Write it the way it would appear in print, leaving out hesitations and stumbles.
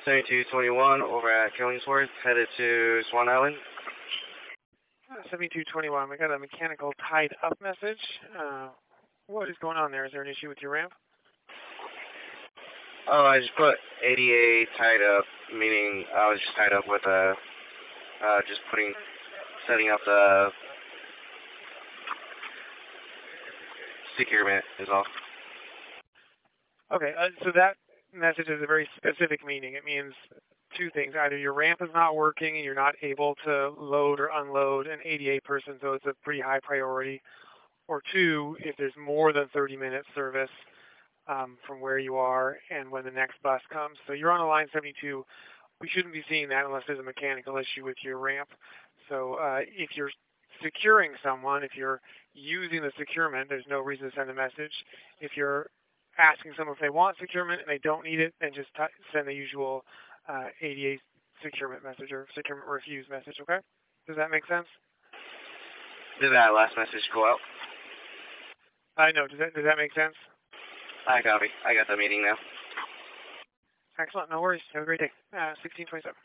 7221 over at Killingsworth, headed to Swan Island. 7221, we got a mechanical tied up message. What is going on there? Is there an issue with your ramp? Oh, I just put ADA tied up, meaning I was just tied up with setting up the securement is all. Okay, so that message has a very specific meaning. It means two things. Either your ramp is not working and you're not able to load or unload an ADA person, so it's a pretty high priority. Or two, if there's more than 30-minute service from where you are and when the next bus comes. So you're on a line 72. We shouldn't be seeing that unless there's a mechanical issue with your ramp. So if you're securing someone, if you're using the securement, there's no reason to send a message. If you're asking someone if they want securement and they don't need it, then just send the usual ADA securement message or securement refuse message, okay? Does that make sense? Did that last message go out? I know. Does that make sense? I copy. I got the meeting now. Excellent. No worries. Have a great day. 1627.